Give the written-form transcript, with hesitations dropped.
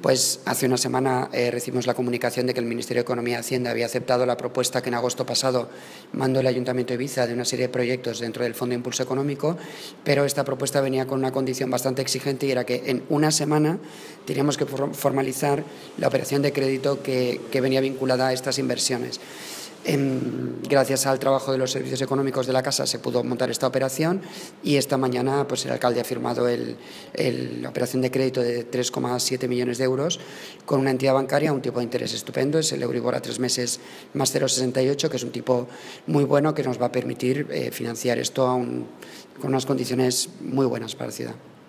Pues hace una semana recibimos la comunicación de que el Ministerio de Economía y Hacienda había aceptado la propuesta que en agosto pasado mandó el Ayuntamiento de Ibiza de una serie de proyectos dentro del Fondo de Impulso Económico, pero esta propuesta venía con una condición bastante exigente y era que en una semana teníamos que formalizar la operación de crédito que venía vinculada a estas inversiones. Gracias al trabajo de los servicios económicos de la Casa se pudo montar esta operación y esta mañana pues, el alcalde ha firmado la operación de crédito de 3,7 millones de euros con una entidad bancaria a un tipo de interés estupendo, es el Euribor a 3 meses más 0,68, que es un tipo muy bueno que nos va a permitir financiar esto con unas condiciones muy buenas para la ciudad.